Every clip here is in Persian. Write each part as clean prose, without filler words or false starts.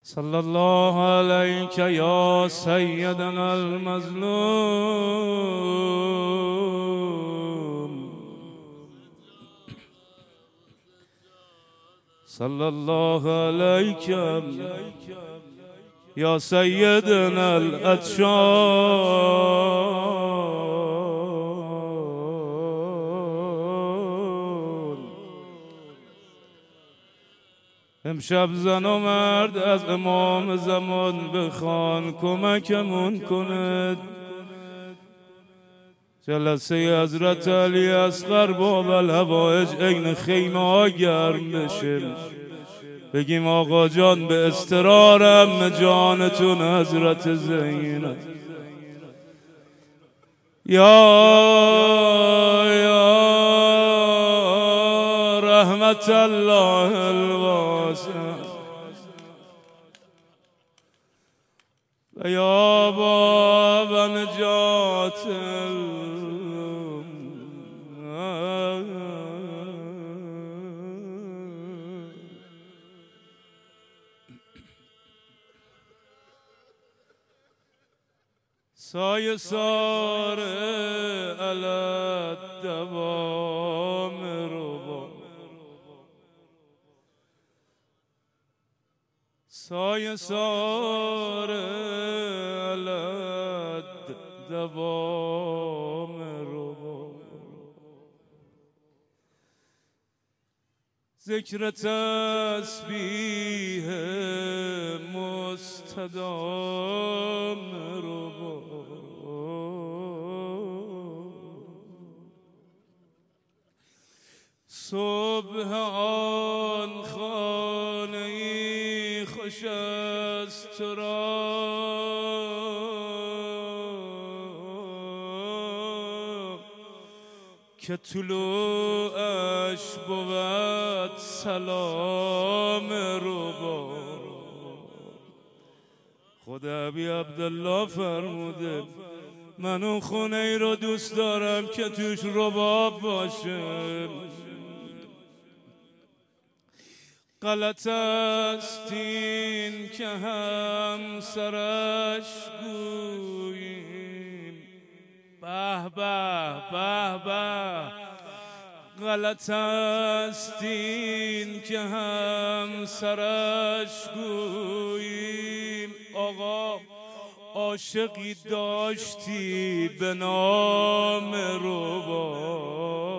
صلى الله عليك يا سيدنا المظلوم صلى الله عليك يا سيدنا الأتشان امشب زن و مرد از امام زمان بخوان کمکمون کند. جلسه حضرت علی اصغر باب الهوایج عین خیمه ها گرم بشه، بگیم آقا جان به استرارم جانتون حضرت زینب یا رحمت الله الواسع و یا باب نجات سایه ساره علت دوام ربا، سایه ساره علت دوام ربا، ذکر تسبیح مستدام ربا، صبح آن خانه ای خوش است تو را که طلوعش بود سلام ربا. خدا ابی عبدالله فرموده من اون خونه ای رو دوست دارم که توش رباب باشه. غلط است این که همسرش گوییم به به به به، غلط است این که همسرش گوییم آقا عاشقی داشتی به نام ربا.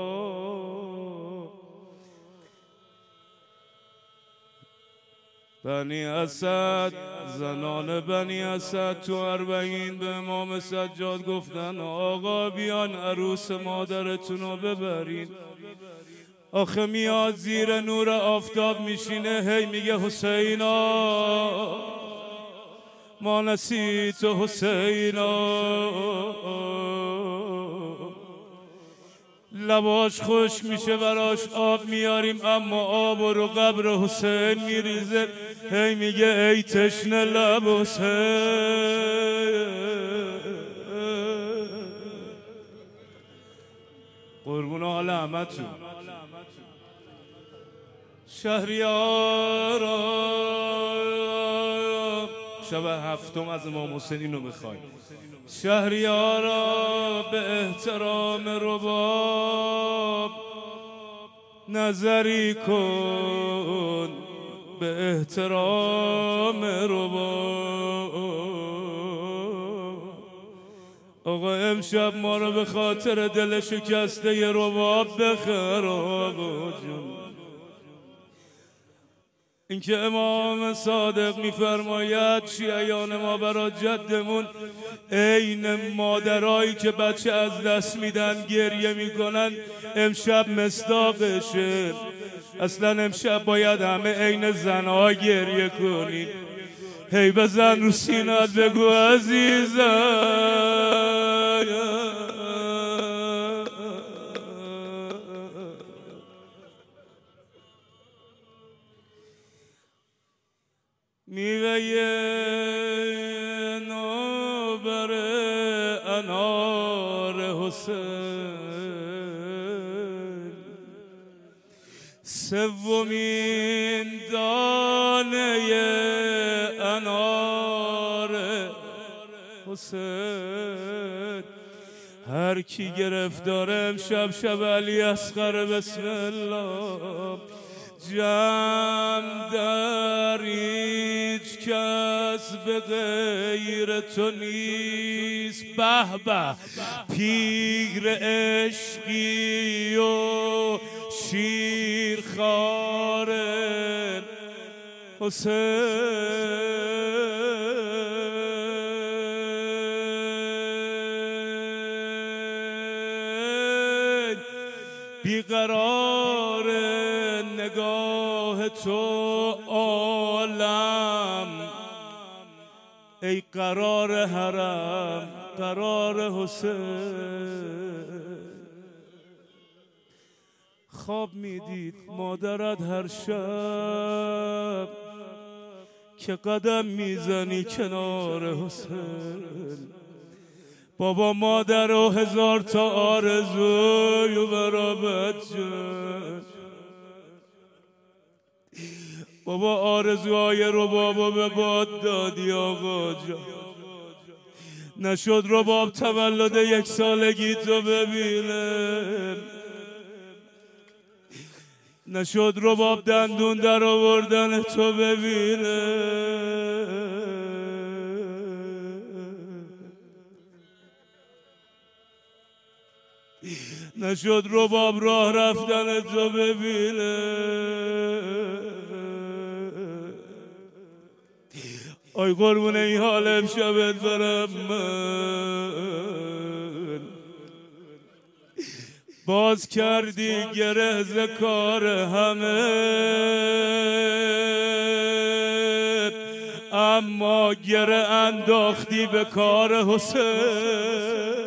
بنی اسد، زنان بنی اسد تو 40 به امام سجاد گفتن آقا بیان عروس مادرتون رو ببرین. آخه میاد زیر نور آفتاب میشینه هی میگه حسینا ما نسیت حسینا، لباش خشک میشه براش آب میاریم اما آب رو قبر حسین میریزه هی میگه ای تشنه لب حسین. قربون حال همتون. شهریارا شب 7 از امام حسین اینو بخوایم. شهریارا به احترام رباب نظری کن، به احترام رباب. آقا امشب ما رو به خاطر دل شکسته رباب بخر آقا جون. اینکه امام صادق میفرماید شیعیان ما برای جدمون عین مادرایی که بچه از دست میدن گریه میکنن امشب مصداقشه. اصلا امشب باید همه عین زنها گریه کنید. هی بزن رو سینات بگو عزیزم میوه نوبر انار حسین، سومین دانه حسین. هر کی گرفتار امشب شب علی اصغر بسم الله. جمع در هیچ کس به غیر تو نیست. به به پیر عشقی و شیرخوار حسین. بیقرار نگاه تو عالم، ای قرار حرم قرار حسین. خواب میدید مادرت هر شب که قدم میزنی کنار حسین. بابا مادر و هزار تا آرزوی برا بچه. بابا آرزوهای ربابو به باد دادی آقا جان. نشد رباب تولد 1 سالگی تو ببینه. نشد رباب دندون در آوردن تو ببینه. نشد رباب راه رفتن تو ببینه. آی قربون این حال امشبت برم من. باز کردی گره ز کار همه، اما گره انداختی به کار حسین.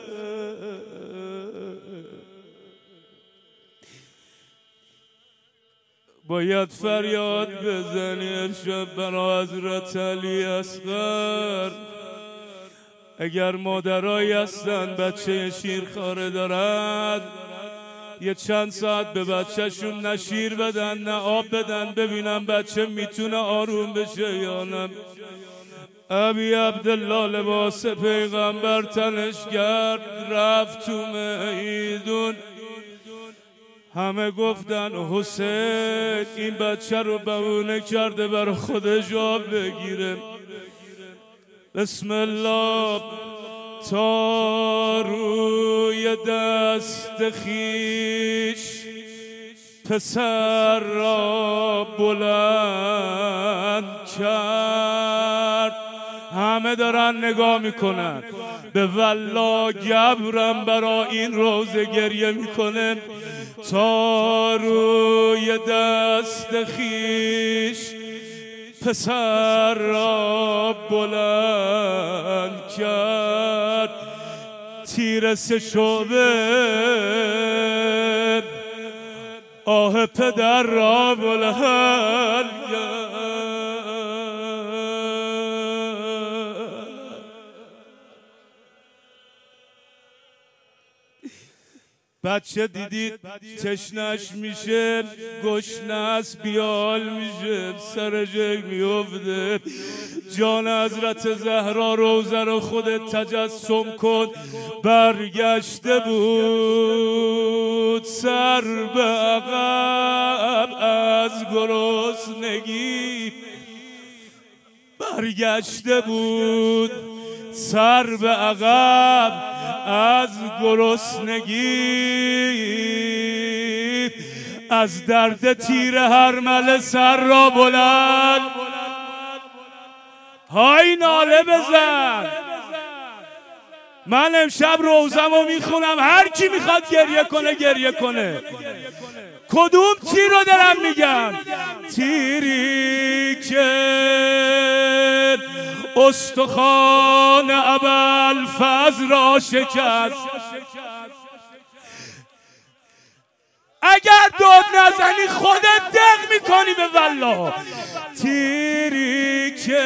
باید فریاد بزنی امشب برا حضرت علی اصغر. اگر مادرایی هستن بچه شیرخواره دارد، یه چند ساعت به بچهشون نه شیر بدن نه آب بدن، ببینم بچه میتونه آروم بشه یا نه. ابی عبدالله لباس پیغمبر تنش کرد رفت تو میدون. همه گفتن حسین این بچه رو بهونه کرده برای خودش آب بگیره. بسم الله تا روی دست خیش پسر را بلند کرد. همه دارن نگاه میکنن، به والله گبرم برا این روزه گریه میکنه. تا روی دست خیش پسر را بلند کرد. تیر 3 شعبه آه پدر را بلند کرد. بچه دیدید تشنش میشه، گشنش بیال میشه، سر جگ میفته. جان حضرت زهرا روزه رو خودت تجسم کن. برگشته بود سر به عقب از گرسنگی. برگشته بود سر به عقب از گرسنگی. از درد تیر هرمله سر را بلند. های ناله بزن. من امشب روزمو میخونم، هر کی میخواد گریه کنه گریه کنه. کدوم تیر رو دارم میگم؟ تیری که استخوان ابوالفضل را شکست. اگر داد نزنی خودت دق میکنی به والله. تیری که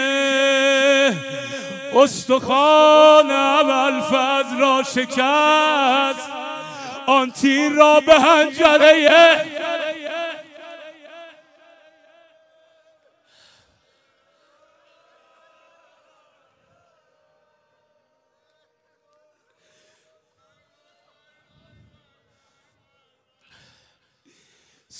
استخوان ابوالفضل را شکست، آن تیر را به حنجره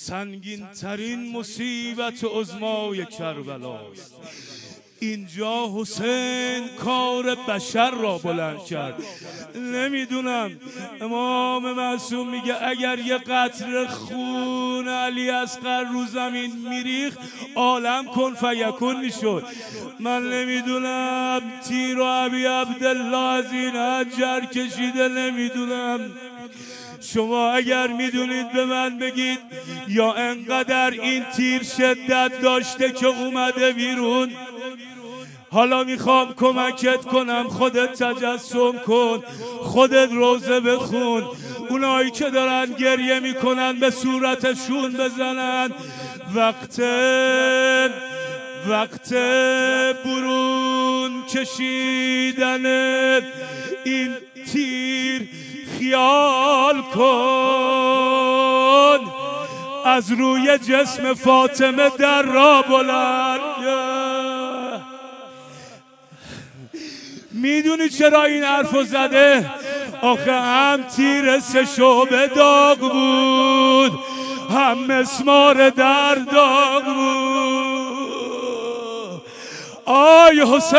سنگین ترین مصیبت عظمای کربلاست. اینجا حسین کار بشر را بلند کرد. نمیدونم، امام معصوم میگه اگر یه قطره خون علی اصغر رو زمین میریخت عالم کن فیکون میشد. من نمیدونم تیر و ابی عبدالله از این حجر کشیده، نمیدونم. شما اگر میدونید به من بگید، یا انقدر این تیر شدت داشته که اومده بیرون. حالا میخوام کمکت کنم، خودت تجسم کن، خودت روزه بخون. اونایی که دارن گریه میکنن به صورتشون بزنن. وقت برون کشیدن این تیر خیال کن، از روی جسم فاطمه در را بلند. میدونی چرا این حرفو زده؟ آخه هم تیر 3 شعبه داغ بود، هم مسمار در داغ بود. آی حسین،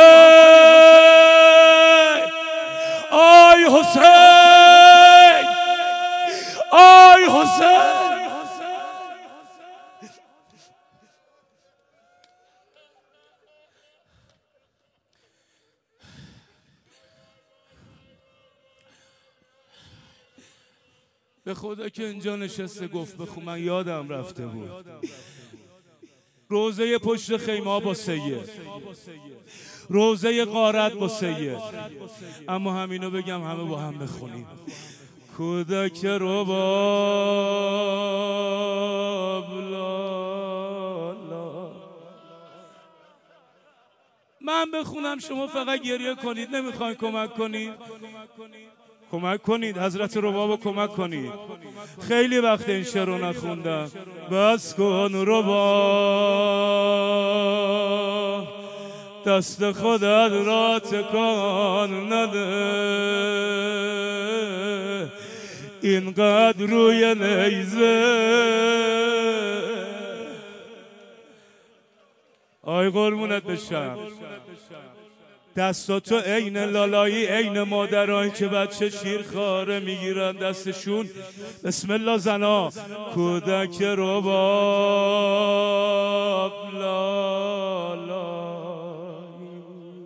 آی حسین، آی حسین. به خدا که اینجا نشسته گفت بخون، من یادم رفته بود. روزه پشت خیمه با سید، روزه غارت با سید. اما همینو بگم همه با هم بخونیم. کودک رباب لالا. من بخونم شما فقط گریه کنید. نمیخواین کمک کنید؟ کمک کنید، حضرت رباب کمک کنید. خیلی وقت این شعر رو نخوندم. بس کن رباب، دست خودت را تکان نده، اینقدر روی نیزه. آی قربونت بشم. دستاتو عین لالایی، عین مادرایی که بچه شیرخواره میگیرن دستشون. بسم الله زنا. کودک رباب لالایی،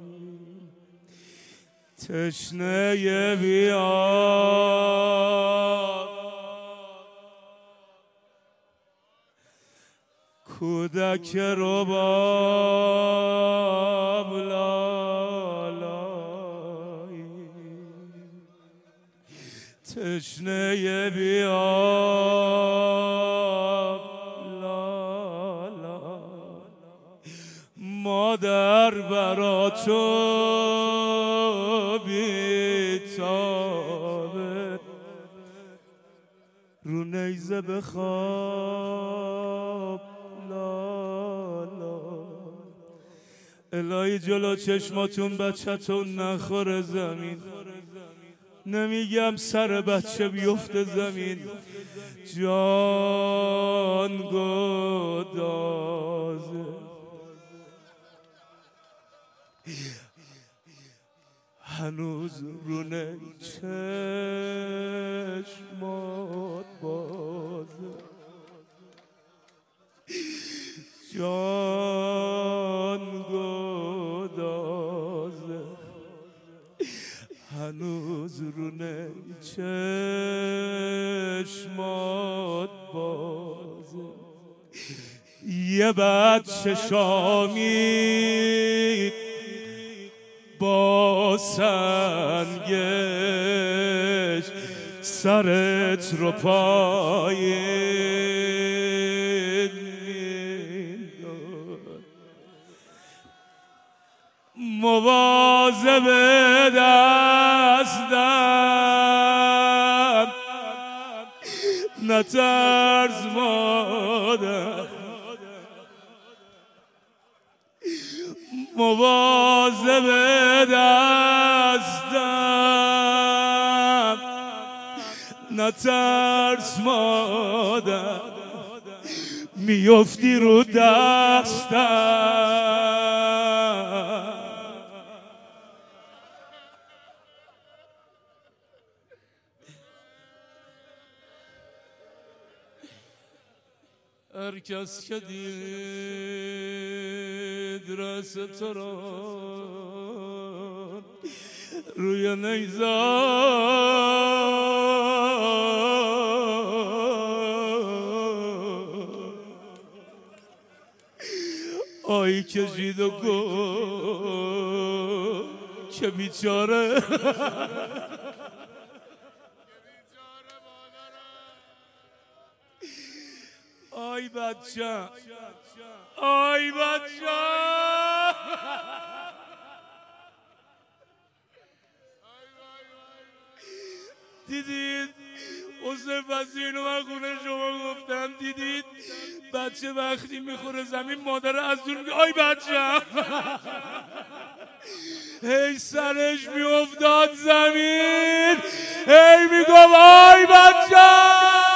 تشنه بیار. کودک رباب لالایی، تشنه بیاب لالا. مادر برا تو بیتابه، رو نیزه بخواب لالا. الهی جلو چشماتون بچه‌تون نخوره زمین. نمیگم سر بچه بیفته زمین. جان گدازه، هنوز رونه چشمات بازه. جان گدازه، هنوز رونه چشمات بازه. یه بچه شامی با سنگش سرت رو پایین میداد. مواظب دستم نترس مادر، مواظب دستم نترس مادر. میفتی رو دستم. هر کس که دید رأس تو را روی نیزار آیی کشید و گفت که بیچاره آی بچه آی بچه دیدید حسین فضلی رو من خونه شما گفتم دیدید بچه وقتی میخوره زمین مادر از دور میگه آی بچه هی سرش میافتاد زمین هی میگم آی بچه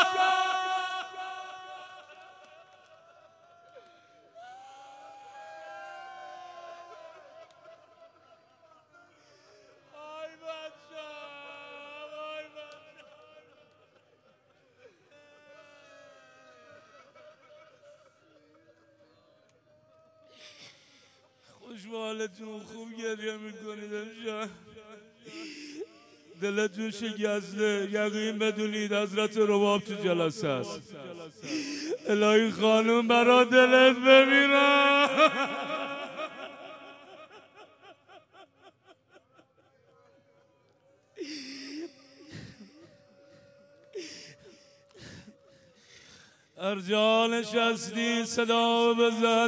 خوشحالتون خوب گریه میکنید امشب دلتون شکسته یقین بدونید حضرت رباب تو جلسه است الهی خانم برا دلت ببینم هر جا نشستی صدا بزن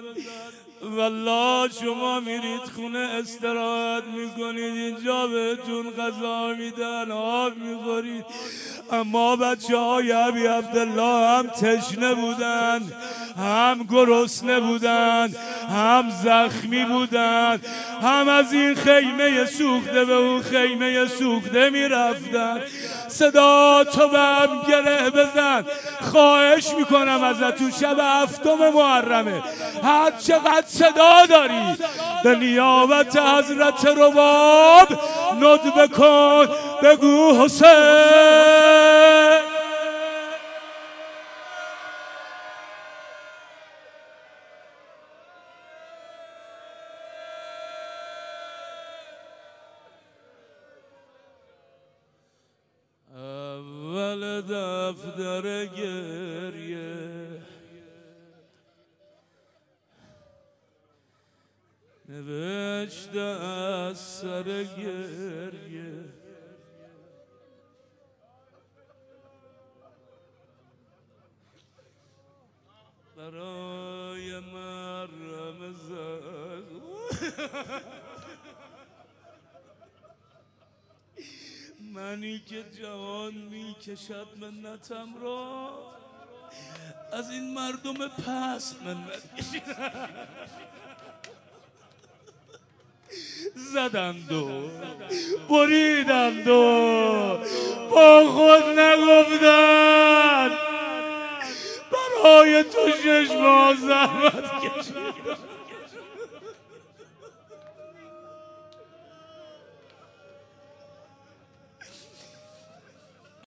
والله شما میرید خونه استراحت میکنید اینجا بهتون غذا میدن آب میخورید اما بچه های ابی عبدالله هم تشنه بودن هم گرسنه بودن هم زخمی بودن هم از این خیمه سوخته به اون خیمه سوخته میرفتن صدا تو به هم گره بزن خواهش میکنم ازتون شب 7 محرمه هر چقدر صدا داری به نیابت حضرت رباب ندبه کن بگو حسین اول دفتر گریه نوشته از سر گریه برای مرهم زخم منی که جوان میکشد منتم را از این مردم پس منت کشیدم زدند و بریدند و با خود نگفتند برای تو 6 ماه زحمت کشیدم